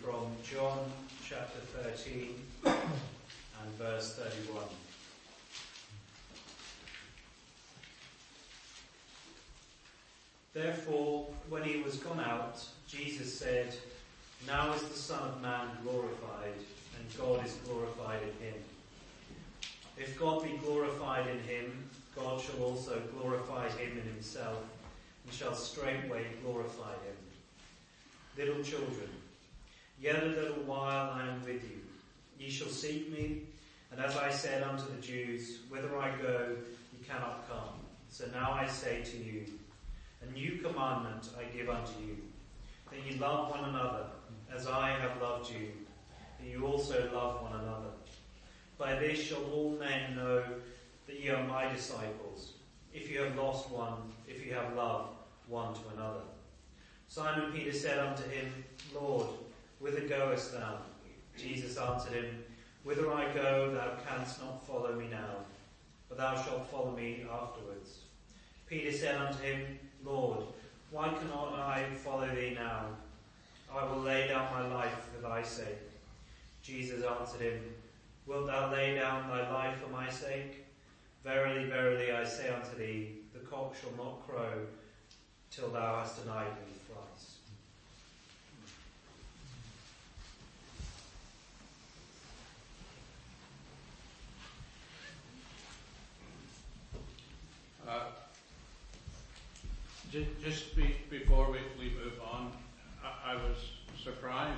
from John chapter 13 and verse 31. Therefore, when he was gone out, Jesus said, "Now is the Son of Man glorified, and God is glorified in him. If God be glorified in him, God shall also glorify him in himself, and shall straightway glorify him. Little children, yet a little while I am with you. Ye shall seek me, and as I said unto the Jews, whither I go, ye cannot come. So now I say to you, a new commandment I give unto you, that ye love one another, as I have loved you, that you also love one another. By this shall all men know that ye are my disciples, if you have lost one, if you have love one to another." Simon Peter said unto him, "Lord, whither goest thou?" Jesus answered him, "Whither I go, thou canst not follow me now, but thou shalt follow me afterwards." Peter said unto him, "Lord, why cannot I follow thee now? I will lay down my life for thy sake." Jesus answered him, "Wilt thou lay down thy life for my sake? Verily, verily, I say unto thee, the cock shall not crow till thou hast denied me thrice." Just before we move on, I was surprised.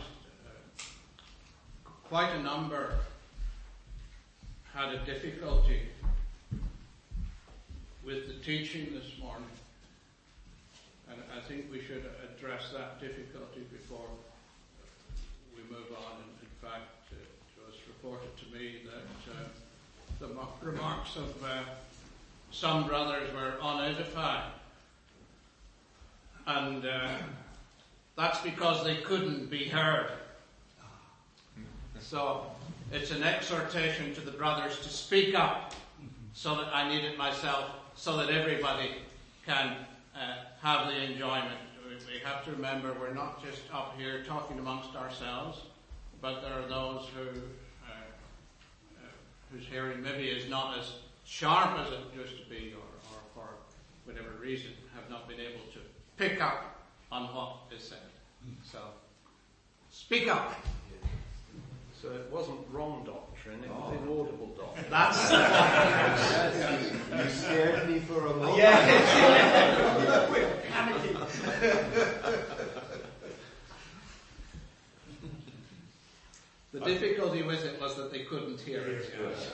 Quite a number had a difficulty with the teaching this morning. And I think we should address that difficulty before we move on. And in fact, it was reported to me that the remarks of some brothers were unedified. And that's because they couldn't be heard. So it's an exhortation to the brothers to speak up, so that I need it myself, so that everybody can have the enjoyment. We have to remember we're not just up here talking amongst ourselves, but there are those whose hearing maybe is not as sharp as it used to be, or for whatever reason have not been able to pick up on what is said. So, speak up. So it wasn't wrong doctrine, it was inaudible doctrine. That's You scared me for a moment. Yeah. We're panicking. the difficulty with it was that they couldn't hear it.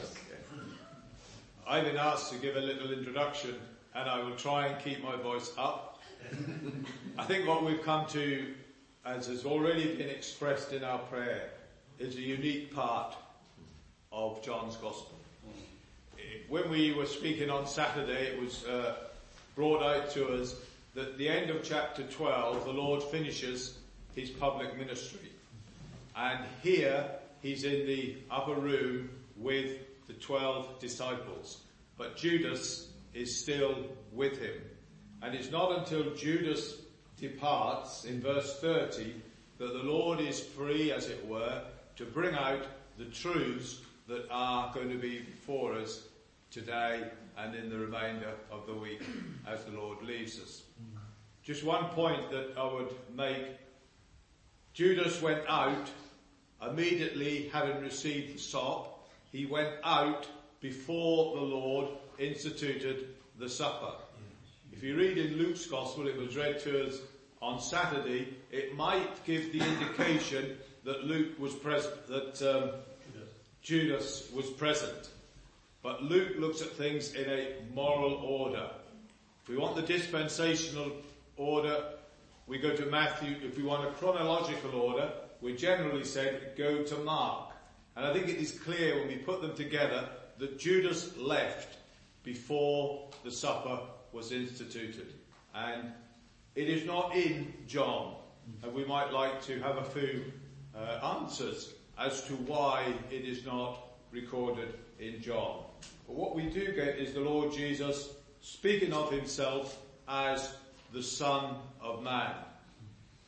I've been asked to give a little introduction, and I will try and keep my voice up. I think what we've come to, as has already been expressed in our prayer, is a unique part of John's Gospel. When we were speaking on Saturday, it was brought out to us that at the end of chapter 12, the Lord finishes his public ministry. And here, he's in the upper room with the 12 disciples. But Judas is still with him. And it's not until Judas departs, in verse 30, that the Lord is free, as it were, to bring out the truths that are going to be before us today and in the remainder of the week as the Lord leaves us. Just one point that I would make. Judas went out immediately having received the sop. He went out before the Lord instituted the supper. If you read in Luke's Gospel, it was read to us on Saturday, it might give the indication that Luke was present, that Judas was present. But Luke looks at things in a moral order. If we want the dispensational order, we go to Matthew. If we want a chronological order, we generally said go to Mark. And I think it is clear when we put them together that Judas left before the supper was instituted. And it is not in John. And we might like to have a few answers as to why it is not recorded in John. But what we do get is the Lord Jesus speaking of himself as the Son of Man.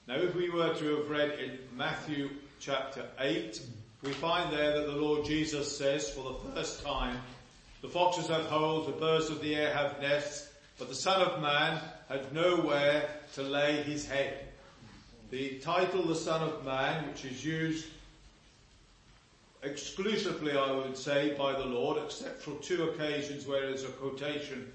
Now, if we were to have read in Matthew chapter 8, we find there that the Lord Jesus says for the first time, the foxes have holes, the birds of the air have nests, but the Son of Man had nowhere to lay his head. The title, the Son of Man, which is used exclusively, I would say, by the Lord, except for two occasions where there's a quotation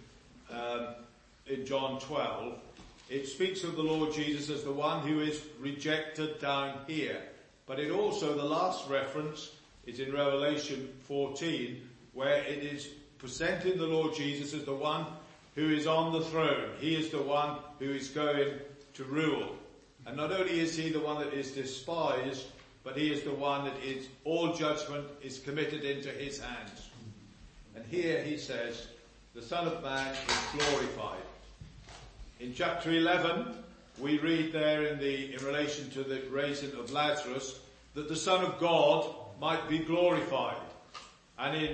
in John 12, it speaks of the Lord Jesus as the one who is rejected down here. But it also, the last reference is in Revelation 14, where it is presenting the Lord Jesus as the one who is on the throne. He is the one who is going to rule. And not only is he the one that is despised, but he is the one that is, all judgment is committed into his hands. And here he says, the Son of Man is glorified. In chapter 11, we read there in relation to the raising of Lazarus, that the Son of God might be glorified. And in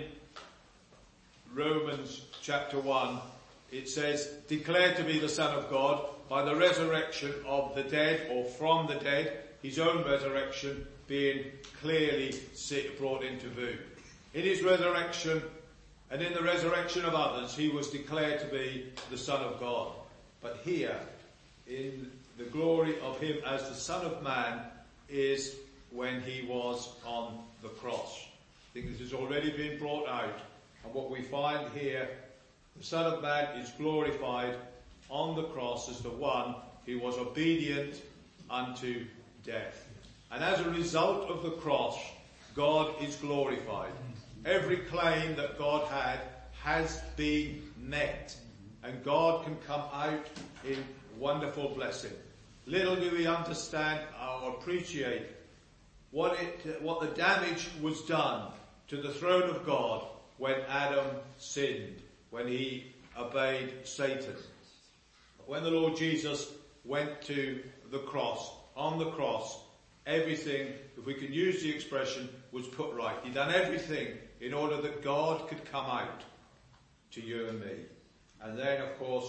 Romans chapter 1, it says, declared to be the Son of God by the resurrection of the dead, or from the dead, his own resurrection being clearly brought into view. In his resurrection and in the resurrection of others, he was declared to be the Son of God. But here, in the glory of him as the Son of Man, is when he was on the cross. I think this has already been brought out. And what we find here, the Son of Man is glorified on the cross as the one who was obedient unto death. And as a result of the cross, God is glorified. Every claim that God had has been met. And God can come out in wonderful blessing. Little do we understand or appreciate what the damage was done to the throne of God when Adam sinned, when he obeyed Satan. When the Lord Jesus went to the cross, on the cross, everything, if we can use the expression, was put right. He done everything in order that God could come out to you and me. And then, of course,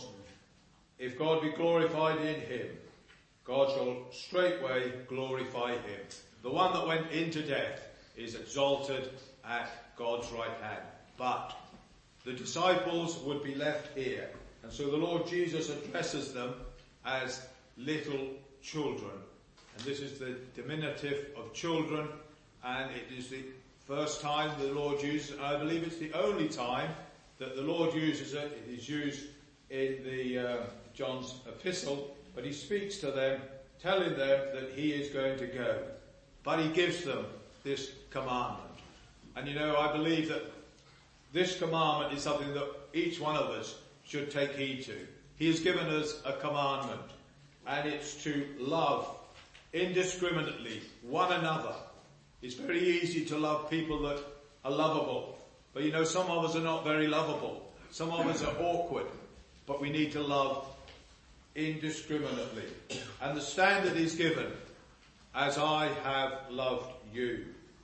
if God be glorified in him, God shall straightway glorify him. The one that went into death is exalted at God's right hand. But the disciples would be left here. And so the Lord Jesus addresses them as little children. And this is the diminutive of children. And it is the first time the Lord uses it. I believe it's the only time that the Lord uses it. It is used in the John's epistle, but he speaks to them, telling them that he is going to go. But he gives them this commandment. And I believe that this commandment is something that each one of us should take heed to. He has given us a commandment, and it's to love indiscriminately one another. It's very easy to love people that are lovable. But some of us are not very lovable. Some of us are awkward. But we need to love indiscriminately. And the standard is given, as I have loved you.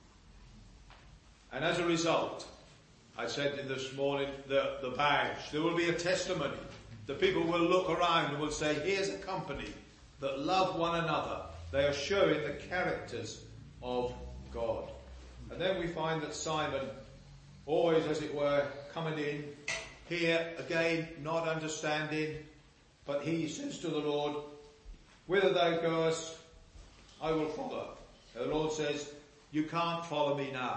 And as a result, I said this morning, the badge, there will be a testimony. The people will look around and will say, here's a company that love one another. They are showing the characters of God. And then we find that Simon, always, as it were, coming in, here again, not understanding, but he says to the Lord, whither thou goest, I will follow. The Lord says, you can't follow me now.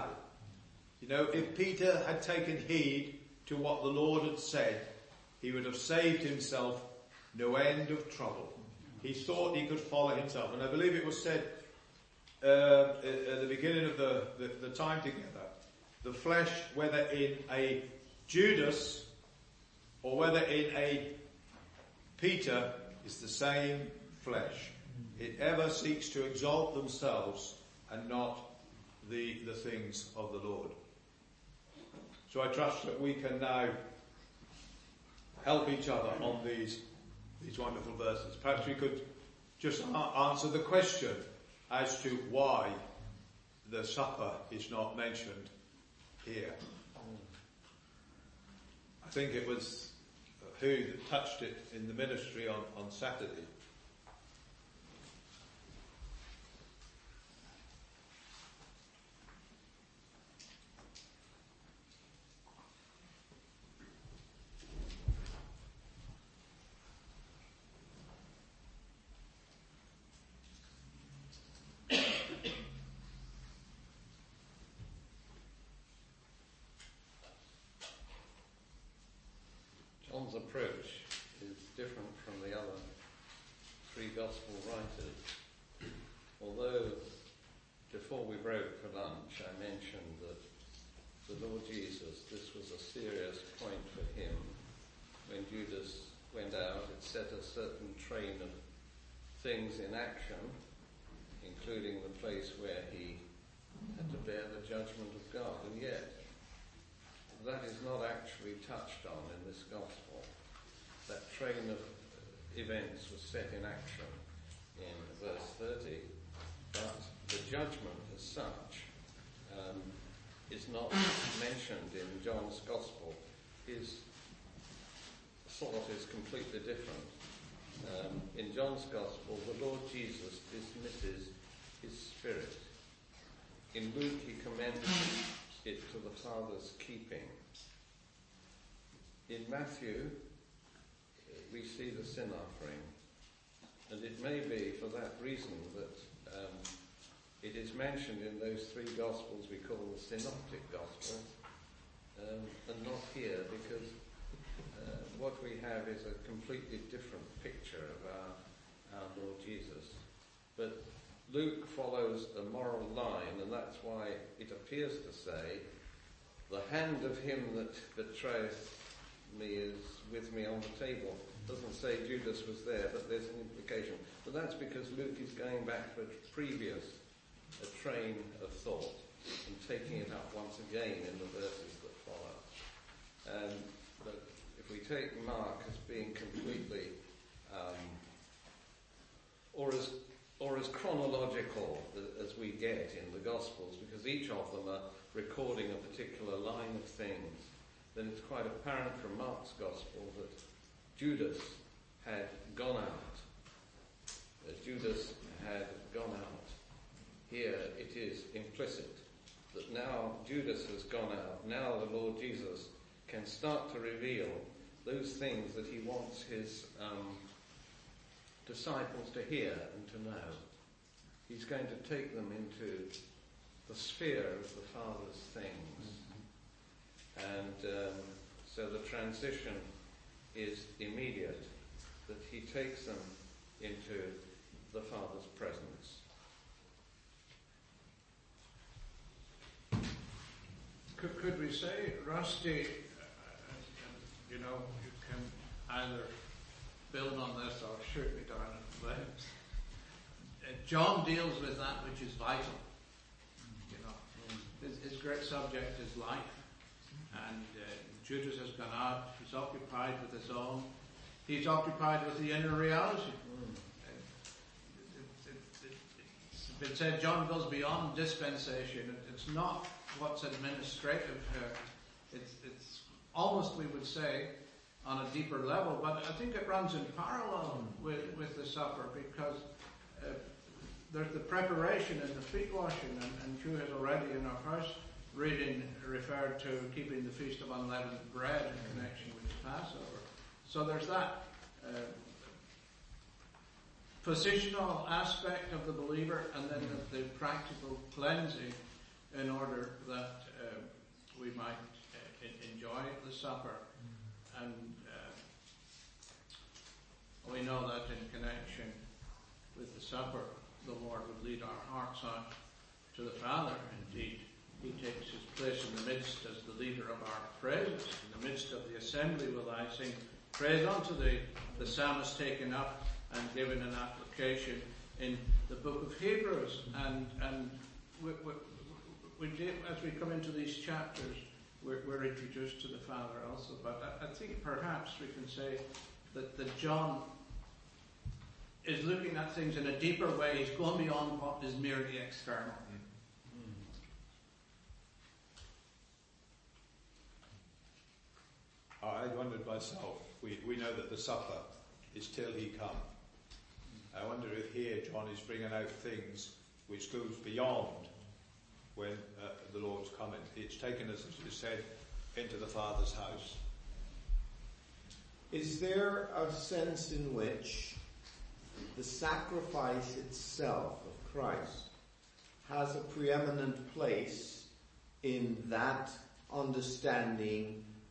If Peter had taken heed to what the Lord had said, he would have saved himself no end of trouble. He thought he could follow himself. And I believe it was said at the beginning of the time together, the flesh, whether in a Judas or whether in a Peter, is the same flesh. It ever seeks to exalt themselves and not the things of the Lord. So I trust that we can now help each other on these wonderful verses. Perhaps we could just answer the question as to why the supper is not mentioned here. I think it was who that touched it in the ministry on Saturday. approach is different from the other three gospel writers. Although before we broke for lunch I mentioned that the Lord Jesus, this was a serious point for him. When Judas went out, it set a certain train of things in action, including the place where he had to bear the judgment of God. And yet, that is not actually touched on in this gospel. That train of events was set in action in verse 30, but the judgment as such is not mentioned in John's gospel. His thought is completely different. In John's gospel, the Lord Jesus dismisses his spirit. In Luke, he commends it to the Father's keeping. In Matthew, we see the sin offering, and it may be for that reason that it is mentioned in those three Gospels we call the Synoptic Gospels, and not here, because what we have is a completely different picture of our Lord Jesus. But Luke follows a moral line, and that's why it appears to say, the hand of him that betrayeth me is with me on the table. It doesn't say Judas was there, but there's an implication. But that's because Luke is going back to a train of thought and taking it up once again in the verses that follow. But if we take Mark as being completely or as chronological as we get in the Gospels, because each of them are recording a particular line of things, then it's quite apparent from Mark's Gospel that Judas had gone out. Judas had gone out. Here it is implicit that now Judas has gone out. Now the Lord Jesus can start to reveal those things that he wants his disciples to hear and to know. He's going to take them into the sphere of the Father's things. And so the transition is immediate, that he takes them into the Father's presence. Could we say, Rusty, you can either build on this or shoot me down in the flames. John deals with that which is vital. His great subject is life. And Judas has gone out. He's occupied with his own. He's occupied with the inner reality. It's been said John goes beyond dispensation. It's not what's administrative here. It's almost, we would say, on a deeper level, but I think it runs in parallel with the supper, because there's the preparation and the feet washing, and Hugh has already in our first reading referred to keeping the Feast of Unleavened Bread in connection with the Passover. So there's that positional aspect of the believer, and then the practical cleansing in order that we might enjoy the supper. And we know that in connection with the supper, the Lord would lead our hearts out to the Father. Indeed, he takes his place in the midst as the leader of our praises. In the midst of the assembly will I sing praise unto thee. The psalmist taken up and given an application in the book of Hebrews. And we as we come into these chapters, we're introduced to the Father also. But I think perhaps we can say that John is looking at things in a deeper way. He's going beyond what is merely external. I wondered myself, we know that the supper is till he come. I wonder if here John is bringing out things which goes beyond when the Lord's coming. It's taken us, as you said, into the Father's house. Is there a sense in which the sacrifice itself of Christ has a preeminent place in that understanding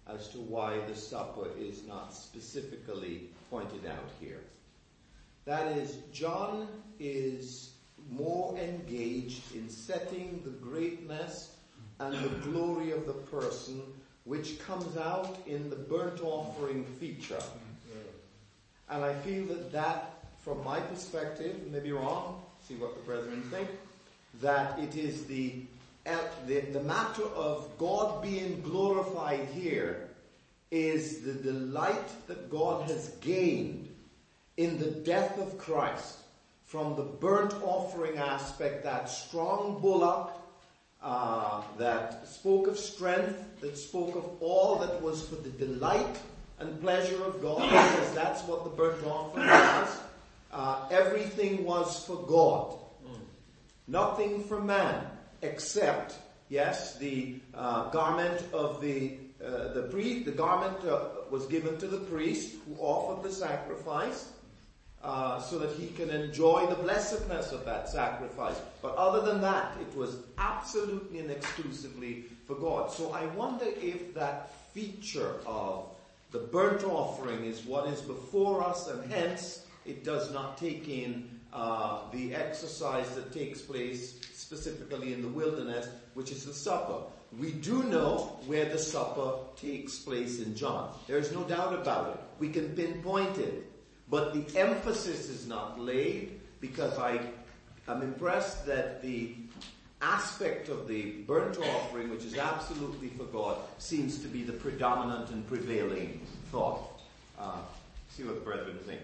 as to why the supper is not specifically pointed out here. That is, John is more engaged in setting the greatness and the glory of the person, which comes out in the burnt offering feature. And I feel that from my perspective, maybe wrong, see what the brethren think, that it is the matter of God being glorified here is the delight that God has gained in the death of Christ, from the burnt offering aspect, that strong bullock that spoke of strength, that spoke of all that was for the delight and pleasure of God, because that's what the burnt offering was. Everything was for God. Nothing for man, except, yes, the garment of the priest. The garment was given to the priest who offered the sacrifice, so that he can enjoy the blessedness of that sacrifice. But other than that, it was absolutely and exclusively for God. So I wonder if that feature of the burnt offering is what is before us, and hence it does not take in the exercise that takes place specifically in the wilderness, which is the supper. We do know where the supper takes place in John. There is no doubt about it. We can pinpoint it. But the emphasis is not laid, because I'm impressed that the aspect of the burnt offering, which is absolutely for God, seems to be the predominant and prevailing thought. See what the brethren think.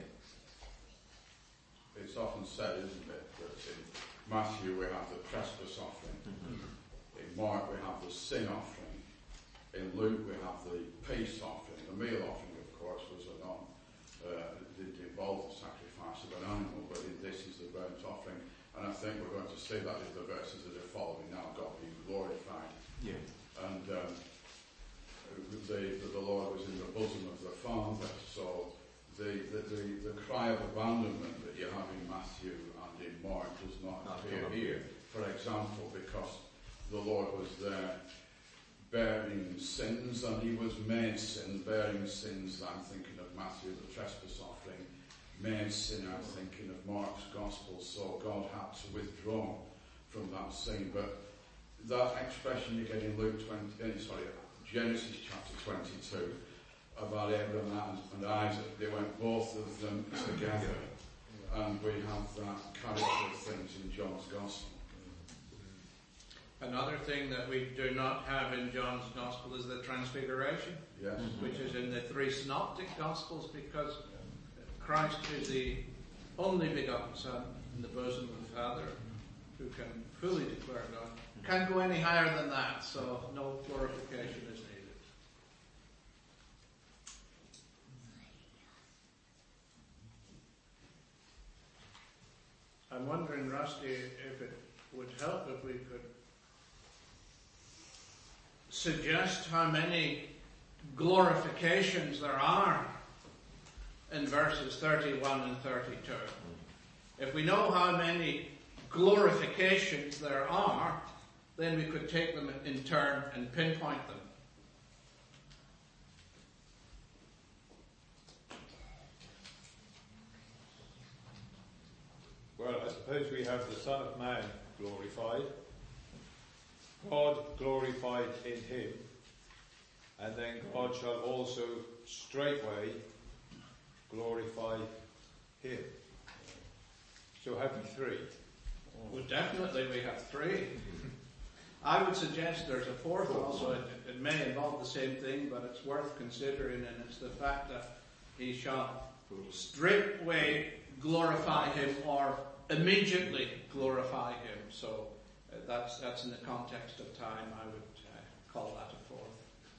It's often said, isn't it, that in Matthew we have the trespass offering, in Mark we have the sin offering, in Luke we have the peace offering. The meal offering, of course, was didn't involve the sacrifice of an animal, but this is the burnt offering. And I think we're going to see that in the verses that are following now, God being glorified. Yeah. And the Lord was in the bosom of the Father, so the cry of abandonment that you have in Matthew and in Mark does not appear here. For example, because the Lord was there bearing sins, and he was made sin, bearing sins. I'm thinking of Matthew, the trespass offering, made sin, I'm thinking of Mark's gospel, so God had to withdraw from that sin. But that expression you get in Genesis chapter 22, about Abraham and Isaac, they went both of them together, and we have that character of things in John's gospel. Another thing that we do not have in John's Gospel is the Transfiguration, Yes. which is in the three Synoptic Gospels, because Christ is the only begotten Son in the bosom of the Father, who can fully declare God. Can't go any higher than that, so no glorification is needed. I'm wondering, Rusty, if it would help if we could suggest how many glorifications there are in verses 31 and 32. If we know how many glorifications there are, then we could take them in turn and pinpoint them. Well, I suppose we have the Son of Man glorified, God glorified in him, and then God shall also straightway glorify him. So have we three? Well, definitely we have three. I would suggest there's a fourth also. It may involve the same thing, but it's worth considering, and it's the fact that he shall straightway glorify him, or immediately glorify him. So that's in the context of time. I would call that a fourth.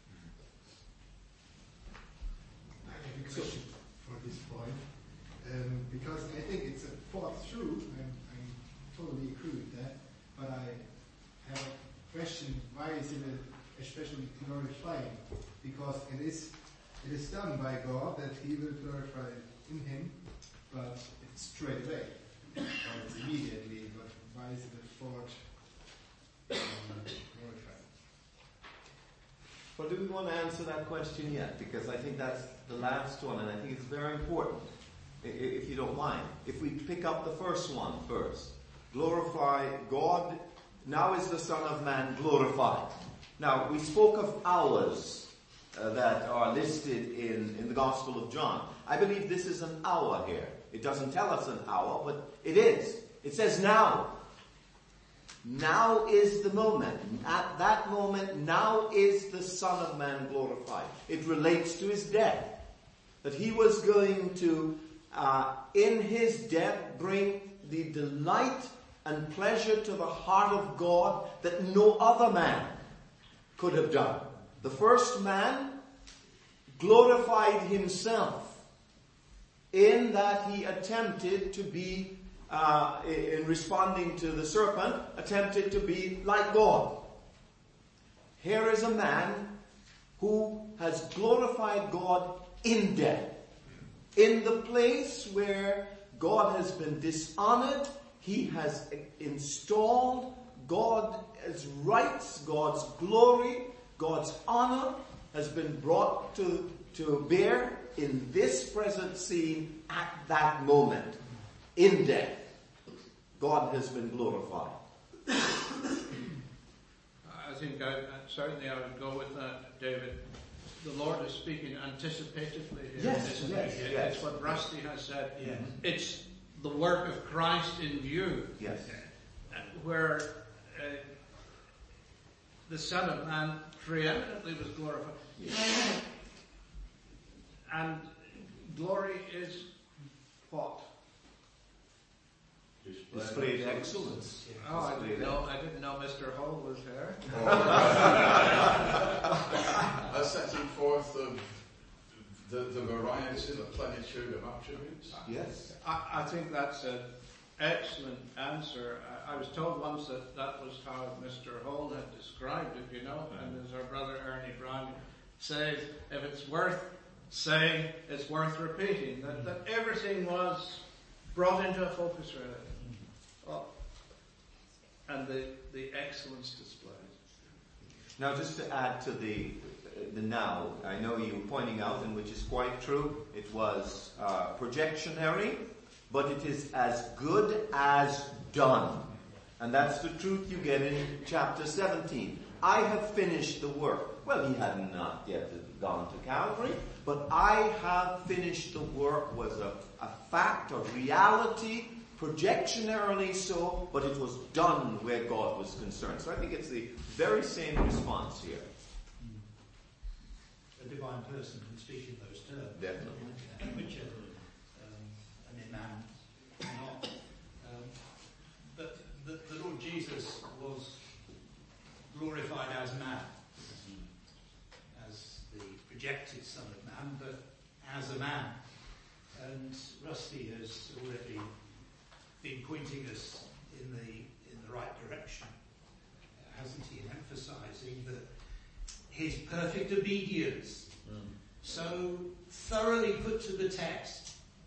I have a question for this point, because I think it's a fourth true. I totally agree with that, but I have a question: why is it especially glorifying? Because it is done by God that He will glorify in Him, but it's straight away, or it's immediately. But why is it a fourth glorifying? Well, didn't wouldn't want to answer that question yet, because I think that's the last one, and I think it's very important, if you don't mind. If we pick up the first one first. Glorify God. Now is the Son of Man glorified. Now, we spoke of hours that are listed in the Gospel of John. I believe this is an hour here. It doesn't tell us an hour, but it is. It says now. Now is the moment. At that moment, now is the Son of Man glorified. It relates to his death. That he was going to, in his death, bring the delight and pleasure to the heart of God that no other man could have done. The first man glorified himself in that he attempted to be, in responding to the serpent, attempted to be like God. Here is a man who has glorified God in death. In the place where God has been dishonored, he has installed God's rights, God's glory, God's honor has been brought to bear in this present scene at that moment. In death, God has been glorified. I think certainly I would go with that, David. The Lord is speaking anticipatively here. Yes. It's what Rusty has said. Yes. It's the work of Christ in view. Yes. Where the Son of Man preeminently was glorified. Yes. And glory is what? Displayed excellence. Oh, I didn't know Mr. Hull was here. A setting forth of the variety, the plenitude of attributes. Yes. I think that's an excellent answer. I was told once that was how Mr. Hull had described it, and as our brother Ernie Brown says, if it's worth saying, it's worth repeating. That everything was brought into a focus, really. Oh, and the excellence displayed. Now, just to add to the now, I know you pointing out, and which is quite true, it was projectionary, but it is as good as done. And that's the truth you get in chapter 17. I have finished the work. Well, he had not yet gone to Calvary, but I have finished the work was a fact, a reality, projectionarily so, but it was done where God was concerned. So I think it's the very same response here. A divine person can speak in those terms. Definitely. Which an imam cannot. But the Lord Jesus was glorified as man, as the projected Son of Man, but as a man. And Rusty has already been pointing us in the right direction, hasn't he, in emphasising that his perfect obedience, so thoroughly put to the test,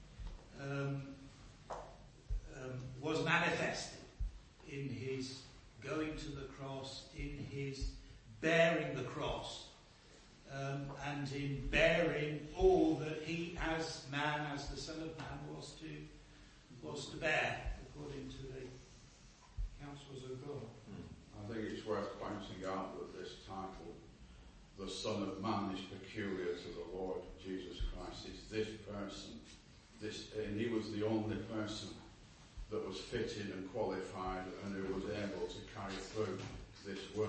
was manifested in his going to the cross, in his bearing the cross, and in bearing all that he as man, as the Son of Man, was to bear, according to the counsels of God. I think it's worth pointing out that this title, the Son of Man, is peculiar to the Lord Jesus Christ. It's this person, and he was the only person that was fitted and qualified and who was able to carry through this work.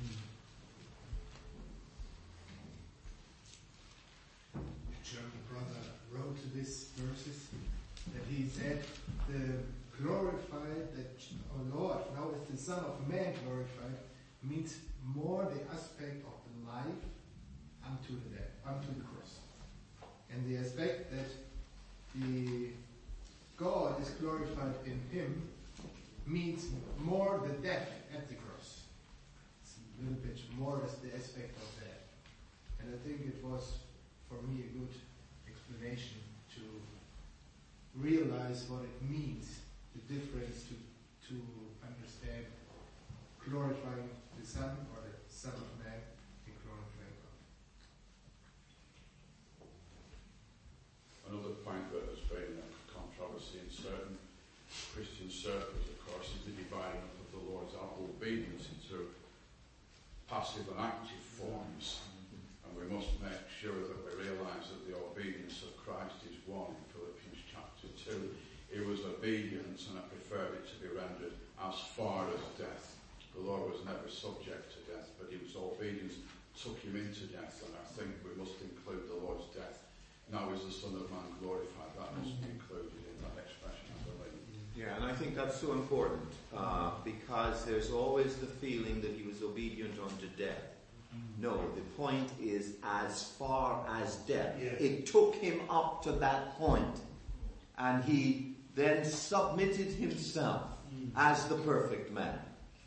German brother wrote to these verses that he said, the glorified, that, oh Lord, now is the Son of Man glorified, means more the aspect of the life unto the death, unto the cross. And the aspect that the God is glorified in him means more the death at the cross. It's a little bit more as the aspect of that. And I think it was, for me, a good explanation to realize what it means, the difference to understand glorifying the Son or the Son of Man and glorifying God. Christian circles, of course, is the dividing up of the Lord's obedience into passive and active forms. And we must make sure that we realise that the obedience of Christ is one. In Philippians chapter 2, it was obedience, and I prefer it to be rendered as far as death. The Lord was never subject to death, but his obedience took him into death, and I think we must include the Lord's death. Now is the Son of Man glorified. That must be included in that expression, I believe. Yeah, and I think that's so important because there's always the feeling that he was obedient unto death. No, the point is as far as death. Yeah. It took him up to that point, and he then submitted himself as the perfect man.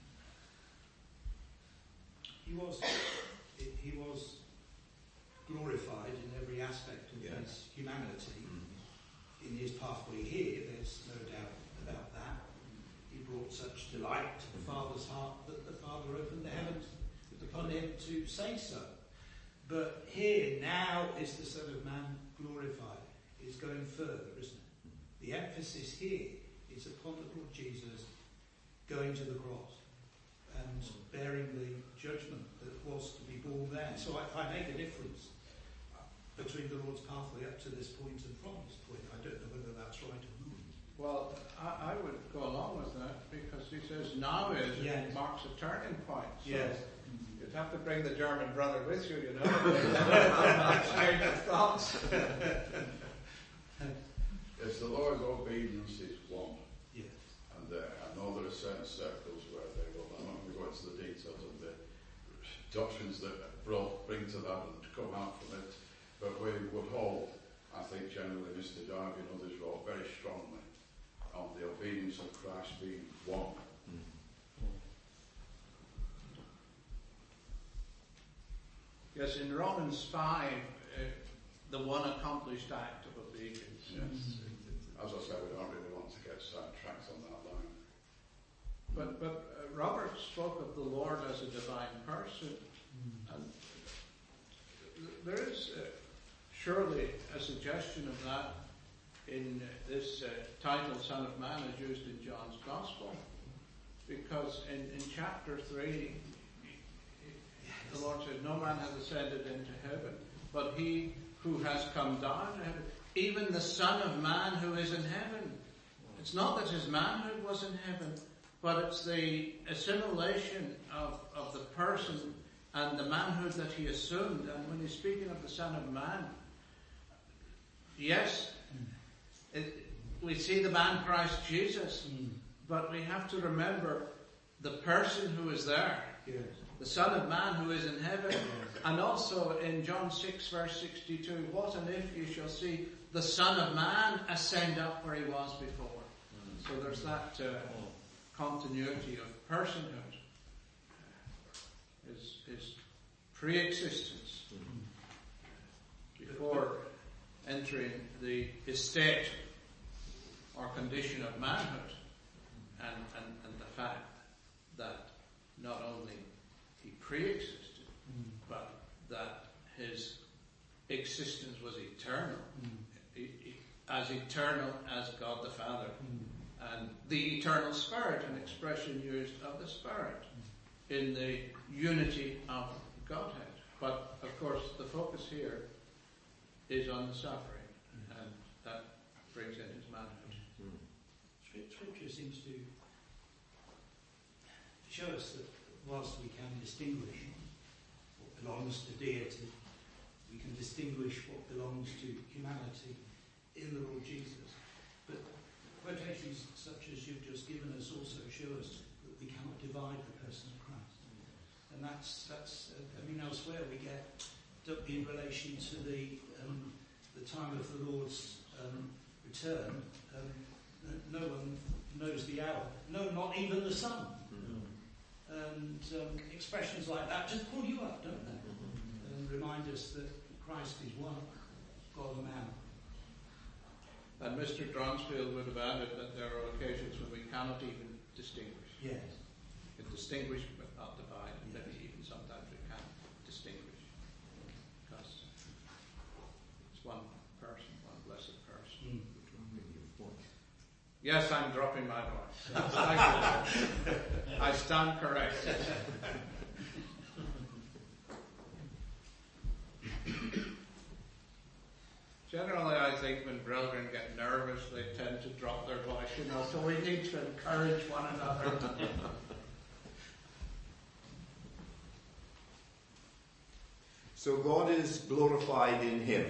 He was glorified in every aspect of his humanity. In his pathway here, there's no doubt about that. He brought such delight to the Father's heart that the Father opened the heavens upon him to say so. But here, now is the Son of Man glorified. It's going further, isn't it? The emphasis here is upon the Lord Jesus going to the cross and bearing the judgment that was to be borne there. So if I make a difference between the Lord's pathway up to this point and from this point, I don't know whether that's right or not. Well, I would go along with that because he says now it marks a turning point. So you'd have to bring the German brother with you, you know. Change of thoughts. Yes, the Lord's obedience is one. Yes. And I know there are certain circles where they will, I'm not going to go into the details of the doctrines that bring to that and come out from it, but we would hold, I think generally Mr. Darby and others wrote very strongly on the obedience of Christ being one. Yes, in Romans 5, the one accomplished act of obedience. Yes. As I said, we don't really want to get sidetracked on that line. But Robert spoke of the Lord as a divine person, and there is surely a suggestion of that in this title, Son of Man, is used in John's Gospel, because in chapter 3, the Lord said, no man has ascended into heaven, but he who has come down to heaven, even the Son of Man who is in heaven. It's not that his manhood was in heaven, but it's the assimilation of the person and the manhood that he assumed. And when he's speaking of the Son of Man, yes, we see the man Christ Jesus, but we have to remember the person who is there. Yes. The Son of Man who is in heaven. And also in John 6 verse 62, what and if you shall see the Son of Man ascend up where he was before. So there's that continuity of personhood. His pre-existence before entering the estate or condition of manhood, and the fact that not only he pre-existed, but that his existence was eternal, as eternal as God the Father, and the eternal Spirit, an expression used of the Spirit in the unity of Godhead. But of course the focus here is on the suffering, and that brings in his manhood. Scripture seems to show us that whilst we can distinguish what belongs to deity, we can distinguish what belongs to humanity in the Lord Jesus. But quotations such as you've just given us also show us that we cannot divide the person of Christ. And that's elsewhere we get in relation to the time of the Lord's return. No one knows the hour. No, not even the Son. And expressions like that just pull you up, don't they? And remind us that Christ is one, God and man. And Mr. Dronsfield would have added that there are occasions when we cannot even distinguish. Yes. We can distinguish but not divide, and maybe even sometimes we can't distinguish. Because it's one person, one blessed person. Yes, I'm dropping my voice. Thank you. I stand corrected. Generally, I think when brethren get nervous, they tend to drop their voice, so we need to encourage one another. So God is glorified in him.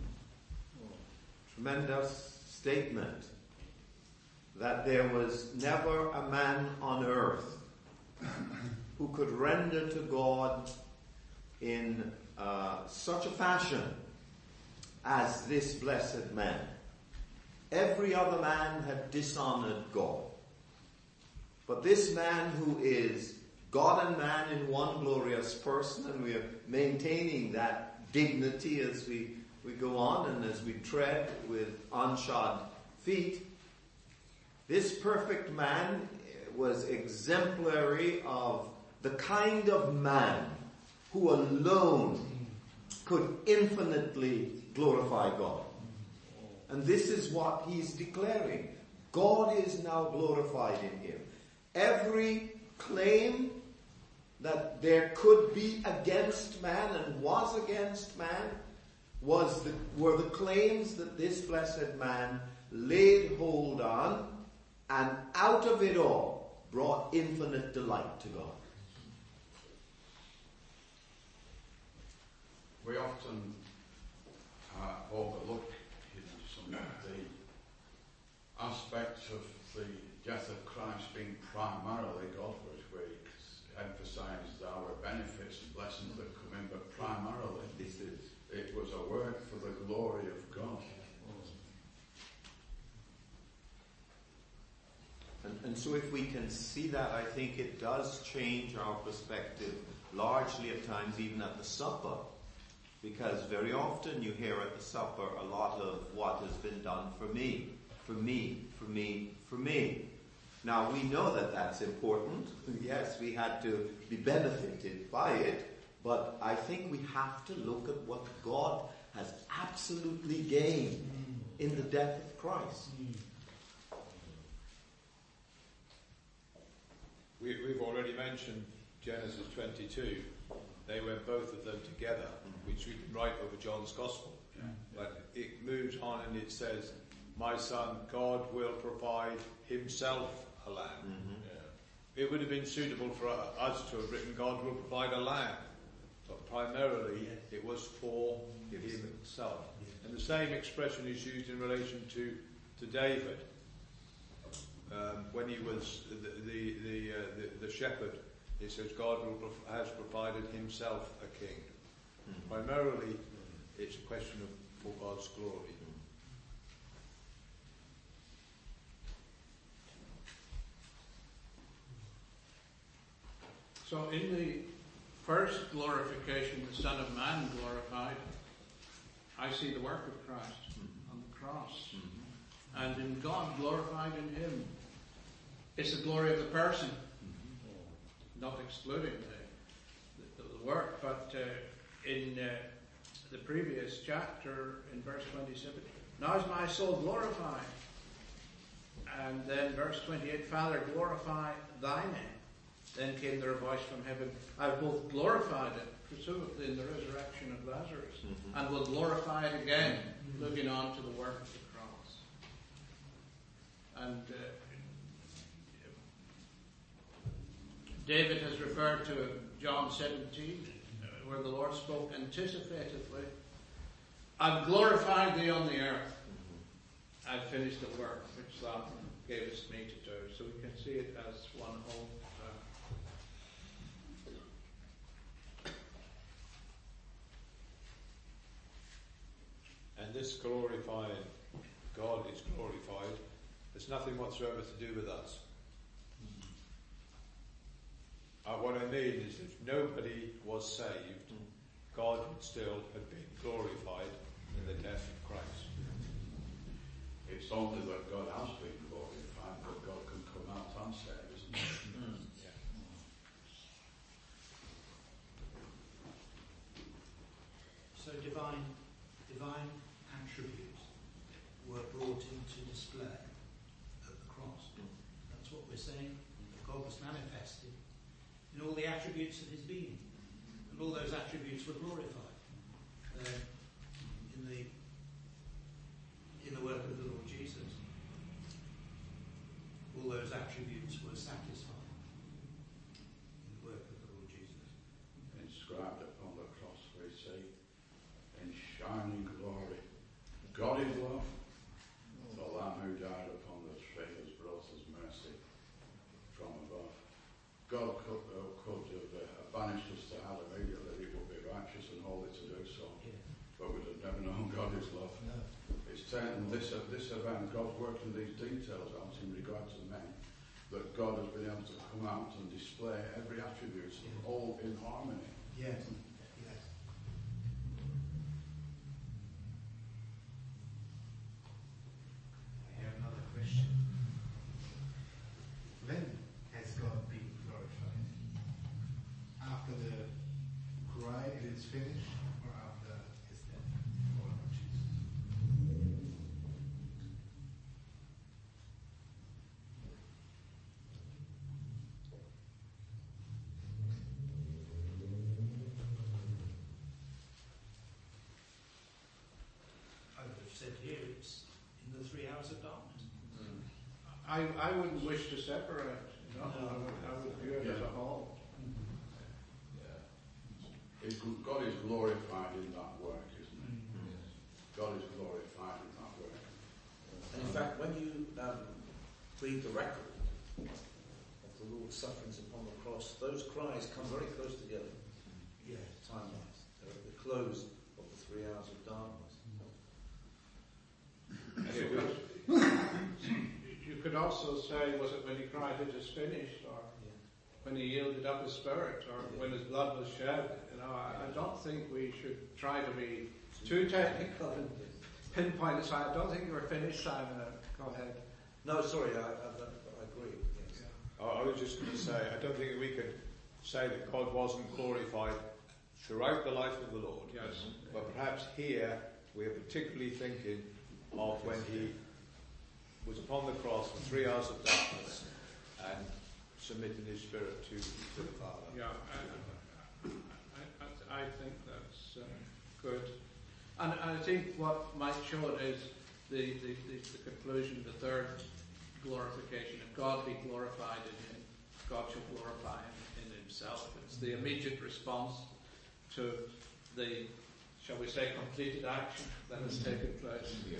Tremendous statement that there was never a man on earth who could render to God in such a fashion as this blessed man. Every other man had dishonored God. But this man who is God and man in one glorious person, and we are maintaining that dignity as we go on and as we tread with unshod feet. This perfect man was exemplary of the kind of man who alone could infinitely glorify God. And this is what he's declaring. God is now glorified in him. Every claim that there could be against man and was against man were the claims that this blessed man laid hold on, and out of it all brought infinite delight to God. We often overlook some of the aspects of the death of Christ being primarily Godward, where he emphasised our benefits and blessings that come in, but primarily it was a work for the glory of God. And so if we can see that, I think it does change our perspective largely at times even at the supper. Because very often you hear at the supper a lot of what has been done for me, for me, for me, for me. Now we know that that's important. Yes, we had to be benefited by it. But I think we have to look at what God has absolutely gained in the death of Christ. We've already mentioned Genesis 22. They went both of them together, which we can write over John's Gospel. Yeah. But it moves on and it says, my son, God will provide himself a lamb. Mm-hmm. Yeah. It would have been suitable for us to have written, God will provide a lamb. But primarily, it was for himself. And the same expression is used in relation to David. When he was the shepherd, it says God has provided himself a king. Primarily, it's a question for God's glory. So in the first glorification, the Son of Man glorified, I see the work of Christ on the cross. And in God glorified in him. It's the glory of the person, not excluding the work, but in the previous chapter, in verse 27, now is my soul glorified. And then verse 28, Father, glorify thy name. Then came there a voice from heaven, I've both glorified it, presumably in the resurrection of Lazarus, and will glorify it again, looking on to the work of the cross. And David has referred to John 17, where the Lord spoke anticipatively, I've glorified thee on the earth. I've finished the work which thou gavest me to do. So we can see it as one whole. And this glorifying, God is glorified, there's nothing whatsoever to do with us. What I mean is if nobody was saved, God would still have been glorified in the death of Christ. It's only that God has been glorified that God can come out unsaved, isn't it? Yeah. So divine attributes were brought into display at the we're saying, that God was manifested in all the attributes of his being. And all those attributes were glorified in the work of the Lord Jesus. All those attributes were satisfied in the work of the Lord Jesus. Inscribed upon the cross we see, in shining glory, God is love. The Lamb who died upon the tree has brought us mercy from above. God could have banished us to hell immediately. He would be righteous and holy to do so. Yeah. But we'd have never known God is love. No. It's taken this event, God's working these details out in regard to men, that God has been able to come out and display every attribute, all in harmony. Yes. Yes. I have another question. When has God been glorified? After the cry, it is finished, or after his death? Or not Jesus? I would have said here it's in the 3 hours of darkness. I wouldn't wish to separate. You know? No. I would view it as a whole. God is glorified in that work, isn't he? God is glorified in that work. And in fact, when you read the record of the Lord's sufferings upon the cross, those cries come very close together. Yes. Time-wise. They're at the close of the 3 hours of darkness. You could also say, was it when he cried, it is finished, or when he yielded up his spirit, or when his blood was shed? You know, I don't think we should try to be too technical and pinpoint it. I don't think you were finished, Simon. Go ahead. No, sorry, I agree. Yes. I was just going to say, I don't think we could say that God wasn't glorified throughout the life of the Lord. Yes. But perhaps here we are particularly thinking of when he was upon the cross for 3 hours of darkness and submitted his spirit to the Father. Yeah, I think that's good. And I think what might show it is the conclusion, the third glorification, of God be glorified in him, God should glorify him in himself. It's the immediate response to the, shall we say, completed action that has taken place. Yeah.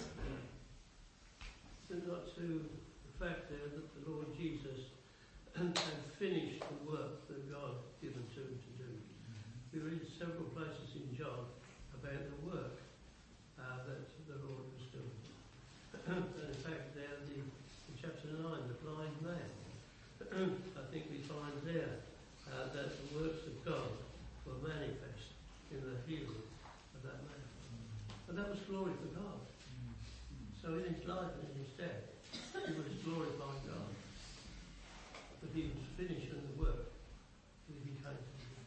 With regard to the fact there that the Lord Jesus had finished the work that God had given to him to do. We read several places in John about the work that the Lord was doing. And in fact there in chapter 9, the blind man, I think we find there that the works of God were manifest in the healing of that man. And that was glory for God. So in his life and in his death, he was glorifying God. But he was finishing the work that he came to do.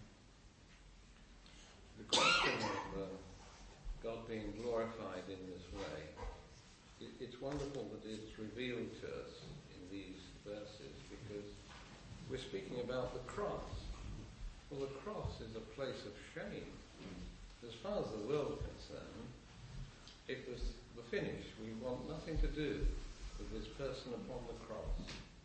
The question of God being glorified in this way, it's wonderful that it's revealed to us in these verses, because we're speaking about the cross. Well, the cross is a place of shame. As far as the world is concerned, it was the finish. We want nothing to do with this person upon the cross.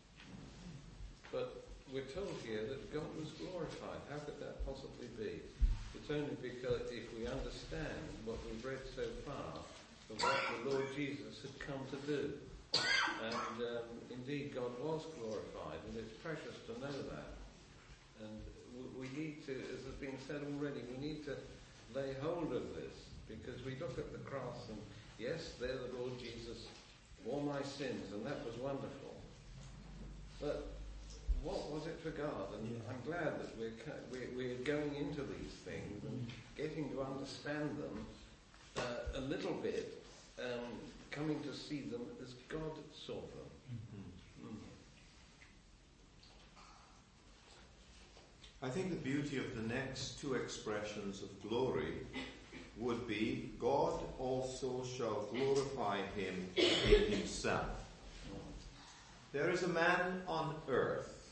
But we're told here that God was glorified. How could that possibly be? It's only because if we understand what we've read so far of what the Lord Jesus had come to do. And indeed God was glorified, and it's precious to know that. And we need to, as has been said already, we need to lay hold of this, because we look at the cross and yes, there the Lord Jesus bore my sins, and that was wonderful. But what was it for God? And I'm glad that we're going into these things and getting to understand them a little bit, coming to see them as God saw them. I think the beauty of the next two expressions of glory would be, God also shall glorify him in himself. There is a man on earth,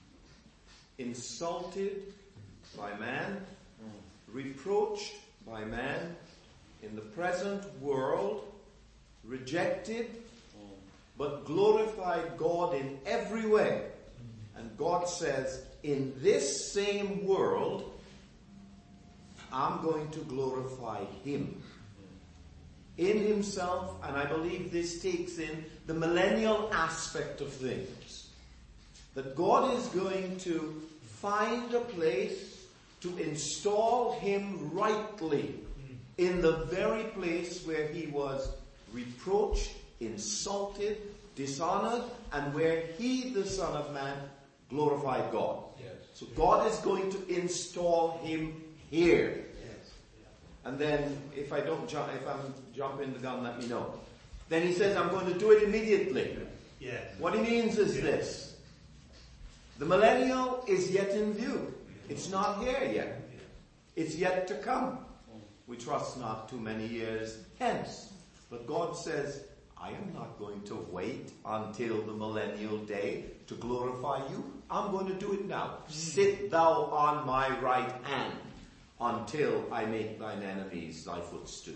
insulted by man, reproached by man, in the present world, rejected, but glorified God in every way. And God says, in this same world, I'm going to glorify Him. In Himself, and I believe this takes in the millennial aspect of things. That God is going to find a place to install Him rightly in the very place where He was reproached, insulted, dishonored, and where He, the Son of Man, glorified God. Yes. So God is going to install Him here. Yes. And then, if I'm jumping the gun, let me know. Then He says, I'm going to do it immediately. Yes. What He means is this. The millennial is yet in view. It's not here yet. It's yet to come. We trust not too many years hence. But God says, I am not going to wait until the millennial day to glorify you. I'm going to do it now. Sit thou on my right hand until I make thine enemies thy footstool.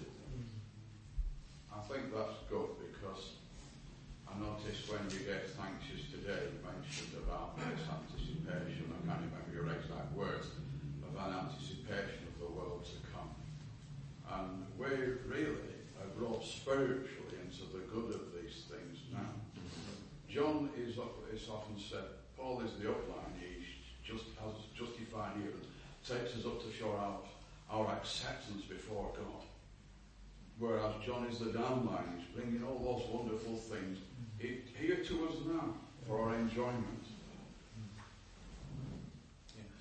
I think that's good, because I noticed when you gave thanks yesterday, you mentioned about this anticipation, I can't remember your exact words, of an anticipation of the world to come. And we really are brought spiritually into the good of these things now. John is often said, Paul is the upline, he has justified here, and takes us up to show our acceptance before God. Whereas John is the downline, he's bringing all those wonderful things here to us now for our enjoyment. Yes.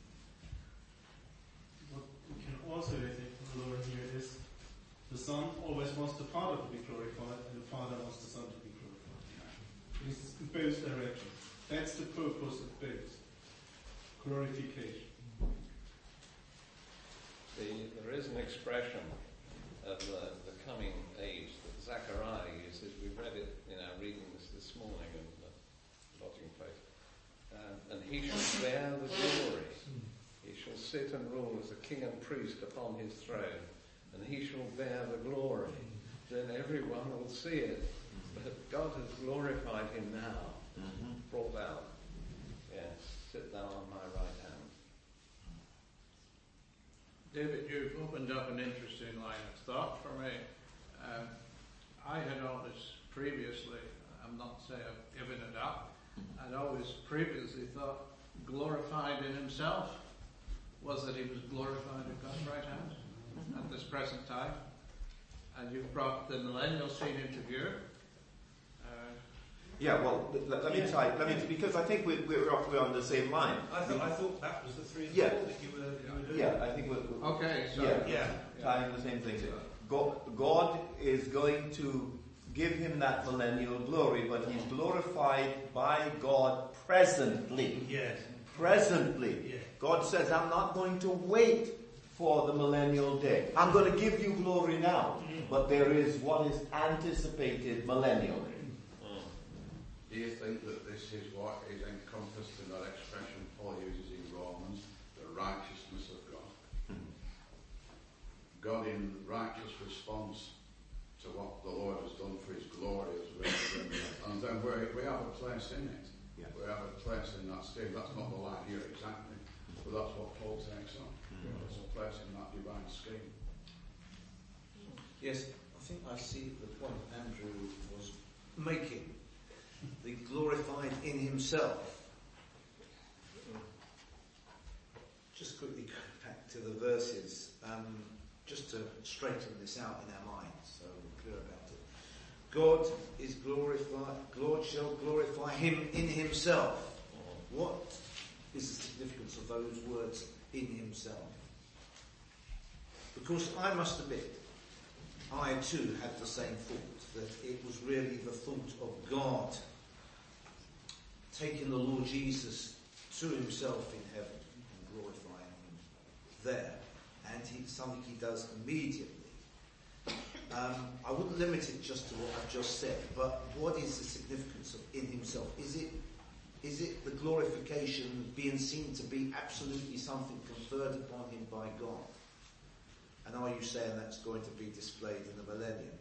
What we can also take from the Lord here is the Son always wants the Father to be glorified, and the Father wants the Son to be glorified. It's in both directions. That's the purpose of both. Glorification. There is an expression of the coming age that Zechariah uses. We read it in our reading this morning in the lodging place. And he shall bear the glory. He shall sit and rule as a king and priest upon his throne. And he shall bear the glory. Then everyone will see it. But God has glorified him now. Brought out. Yes, sit thou on my right hand. David, you've opened up an interesting line of thought for me. I had always previously, I'm not saying I've given it up, I'd always previously thought glorified in himself was that he was glorified at God's right hand at this present time. And you've brought the millennial scene into view. Yeah, well, let me try, because I think we're on the same line. I thought that was the three and Yeah. four that you were doing. Yeah, I think we're Okay, so tying the same things. God is going to give him that millennial glory, but he's glorified by God presently. Yes. Presently. Yes. God says, I'm not going to wait for the millennial day. I'm going to give you glory now. But there is what is anticipated millennially. Do you think that this is what is encompassed in that expression Paul uses in Romans, the righteousness of God? God in righteous response to what the Lord has done for his glory has risen, and then we have a place in it. Yeah. We have a place in that state. That's not the line here exactly, but that's what Paul takes on. There's a place in that divine scheme. Yes, I think I see the point Andrew was making. The glorified in himself. Just quickly go back to the verses, just to straighten this out in our minds, so we're clear about it. God is glorified, God shall glorify him in himself. What is the significance of those words, in himself? Because I must admit, I too had the same thought, that it was really the thought of God taking the Lord Jesus to himself in heaven and glorifying him there. And something he does immediately. I wouldn't limit it just to what I've just said, but what is the significance of in himself? Is it the glorification being seen to be absolutely something conferred upon him by God? And are you saying that's going to be displayed in the millennium?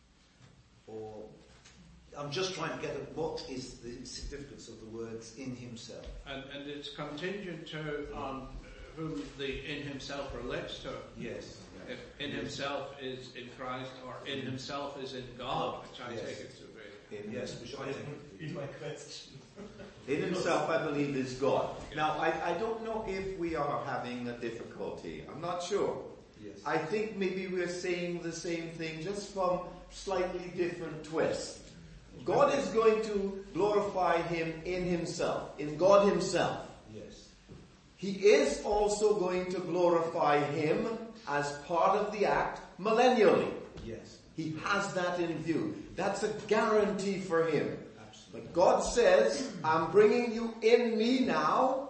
Or I'm just trying to get at what is the significance of the words in himself. And it's contingent on whom the in himself relates to. Yes. If in himself is in Christ or in himself is in God, which I take it to be. Yes, which I take Be my question. In himself, I believe, is God. Now, I don't know if we are having a difficulty. I'm not sure. Yes. I think maybe we're saying the same thing, just from slightly different twists. God is going to glorify him in himself, in God himself. Yes. He is also going to glorify him as part of the act millennially. Yes. He has that in view. That's a guarantee for him. Absolutely. But God says, I'm bringing you in me now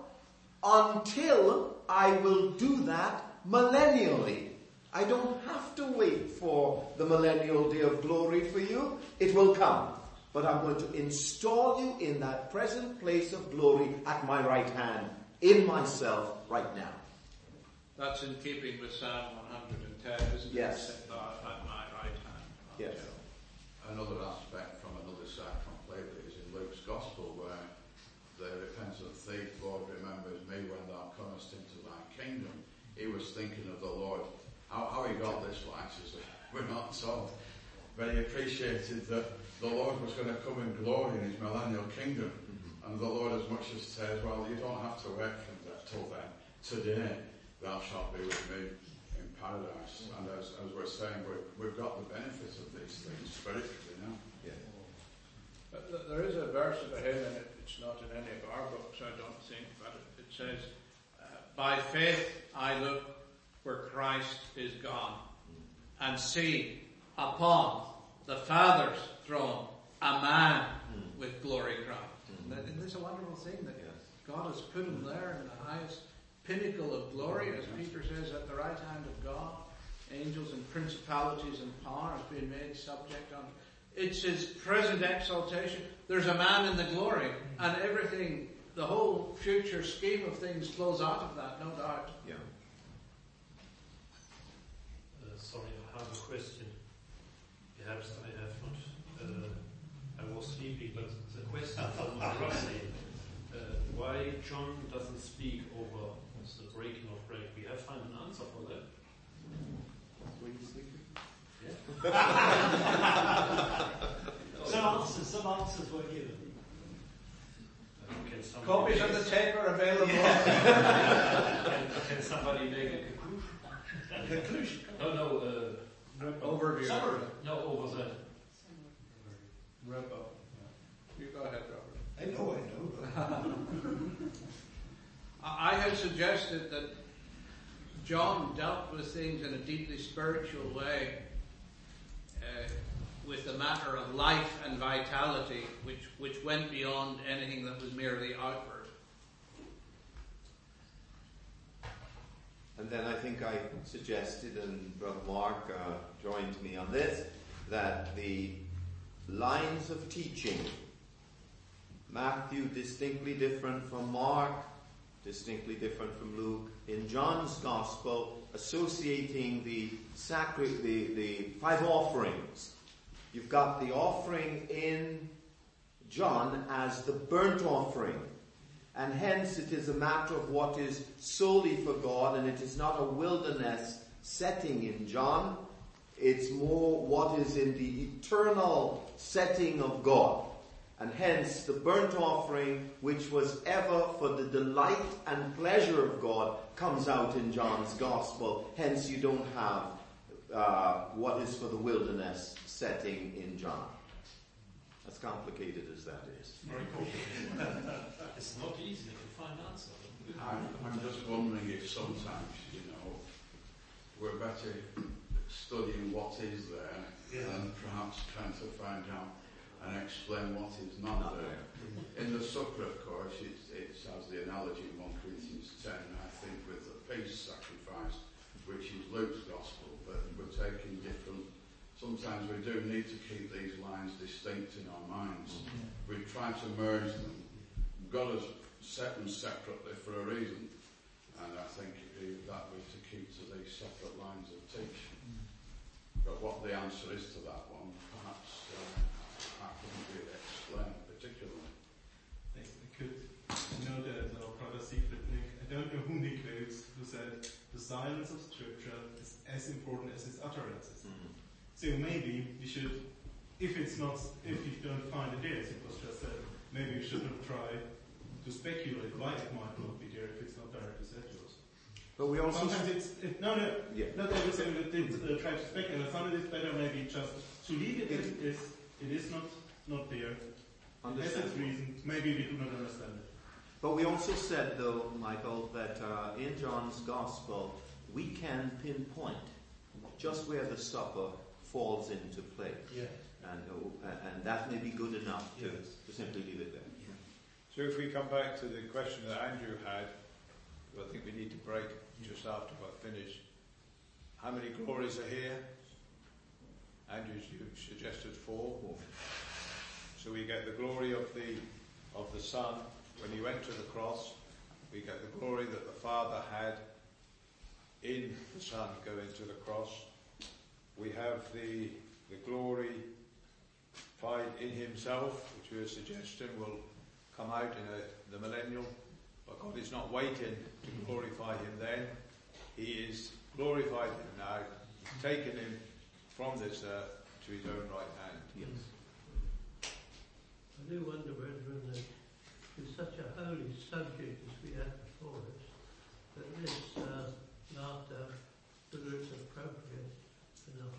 until I will do that millennially. I don't have to wait for the millennial day of glory for you. It will come. But I'm going to install you in that present place of glory at my right hand, in myself right now. That's in keeping with Psalm 110, isn't it? Yes. Set thou at my right hand. Yes. Another aspect from another side completely is in Luke's Gospel, where the repentant thief, Lord, remembers me when thou comest into thy kingdom. He was thinking of the Lord. How he got this light is we're not told. But he appreciated that the Lord was going to come in glory in his millennial kingdom. Mm-hmm. And the Lord as much as says, well, you don't have to wait from that till then. Today, thou shalt be with me in paradise. And as we're saying, we've got the benefits of these things spiritually now. Yeah. There is a verse of a hymn, and it's not in any of our books, I don't think, but it says, by faith I look where Christ is gone, and see upon the Father's throne a man with glory crowned. And it's a wonderful thing that God has put him there in the highest pinnacle of glory, as Peter says, at the right hand of God. Angels and principalities and powers being made subject unto. It's his present exaltation. There's a man in the glory, and everything, the whole future scheme of things flows out of that, no doubt. Yeah. Sorry, I have a question. Perhaps I have not. I was sleeping, but the question from Rusty, why John doesn't speak over the breaking of bread? We have found an answer for that. Were you sleeping? Yeah. Some answers were given. Copies of the tape are available. Can somebody make a conclusion? No, overview. Summary. No, over that. Wrap up. You go ahead, Robert. I know. I have suggested that John dealt with things in a deeply spiritual way, with the matter of life and vitality, which went beyond anything that was merely outward. And then I think I suggested, and Brother Mark joined me on this, that the lines of teaching, Matthew distinctly different from Mark, distinctly different from Luke, in John's Gospel associating the five offerings. You've got the offering in John as the burnt offering. And hence it is a matter of what is solely for God, and it is not a wilderness setting in John. It's more what is in the eternal setting of God. And hence the burnt offering, which was ever for the delight and pleasure of God, comes out in John's Gospel. Hence you don't have what is for the wilderness setting in John. As complicated as that is. Very complicated. It's not easy to find answer. I'm just wondering if sometimes, we're better studying what is there than perhaps trying to find out and explain what is not there. In the supper, of course, it's as the analogy in 1 Corinthians 10, I think, with the peace sacrifice, which is Luke's gospel, but we're taking different sometimes we do need to keep these lines distinct in our minds. We've tried to merge them. God has set them separately for a reason, and I think that was to keep to these separate lines of teaching. But what the answer is to that one, perhaps I couldn't really explain particularly. I know that our brother Siegfried Nick, I don't know who Nick quotes, who said the silence of Scripture is as important as its utterances. So maybe we should, if you don't find it there, as it was just said, maybe we shouldn't try to speculate why it might not be there if it's not directly said to us. But we also sometimes not every saying that they try to speculate. Sometimes it's better maybe just to leave it as it is. It is not there. It has its reason. Maybe we do not understand it. But we also said, though, Michael, that in John's Gospel we can pinpoint just where the supper falls into play. Yeah. And that may be good enough to simply leave it there. So if we come back to the question that Andrew had, I think we need to break just after I finish. How many glories are here? Andrew, you suggested 4. So we get the glory of the Son when he went to the cross. We get the glory that the Father had in the Son going to the cross. We have the glory in himself, which we are suggesting will come out in the millennial. But God is not waiting to glorify him then. He is glorified him now, taken him from this earth to his own right hand. Yes. I do wonder whether with such a holy subject as we have before us, that this laughter, whether it's appropriate enough.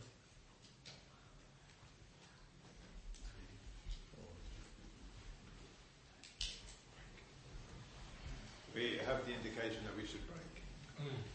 We have the indication that we should break.